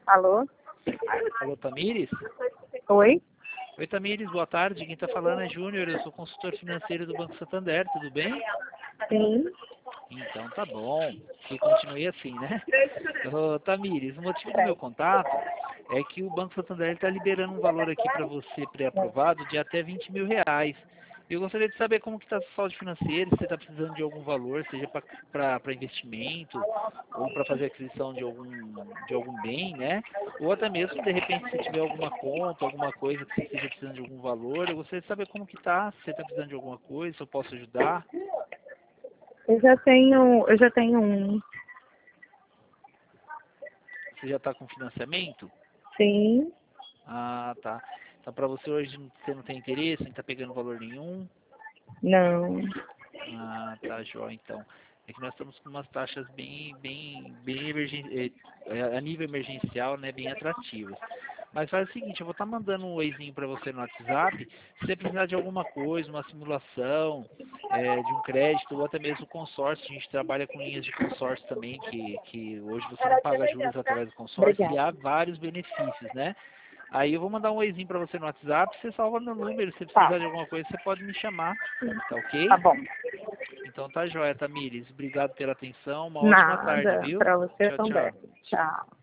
Alô? Alô, Tamires? Oi? Oi, Tamires, boa tarde. Quem está falando é Júnior, eu sou consultor financeiro do Banco Santander, tudo bem? Sim. Então tá bom, que continue assim, né? Ô, Tamires, o motivo do meu contato é que o Banco Santander está liberando um valor aqui para você pré-aprovado de até R$ 20.000. Eu gostaria de saber como que está a sua saúde financeira, se você está precisando de algum valor, seja para investimento ou para fazer aquisição de algum bem, né? Ou até mesmo, de repente, se tiver alguma conta, alguma coisa que você esteja precisando de algum valor, eu gostaria de saber como que está, se você está precisando de alguma coisa, se eu posso ajudar. Eu já tenho um. Você já está com financiamento? Sim. Ah, tá. Então, para você hoje, você não tem interesse em estar pegando valor nenhum? Não. Ah, tá, joia, então. É que nós estamos com umas taxas bem a nível emergencial, né, bem atrativas. Mas faz o seguinte, eu vou estar mandando um oizinho para você no WhatsApp, se você precisar de alguma coisa, uma simulação, de um crédito ou até mesmo consórcio, a gente trabalha com linhas de consórcio também, que hoje você não paga juros através do consórcio e Obrigada. há vários benefícios, né? Aí eu vou mandar um oizinho para você no WhatsApp, você salva meu número, se Tá. precisar de alguma coisa, você pode me chamar, tá Tá ok? bom. Então tá joia, Tamires. Obrigado pela atenção. Uma ótima tarde, Nada. viu? Pra você Tchau, também. tchau. Tchau.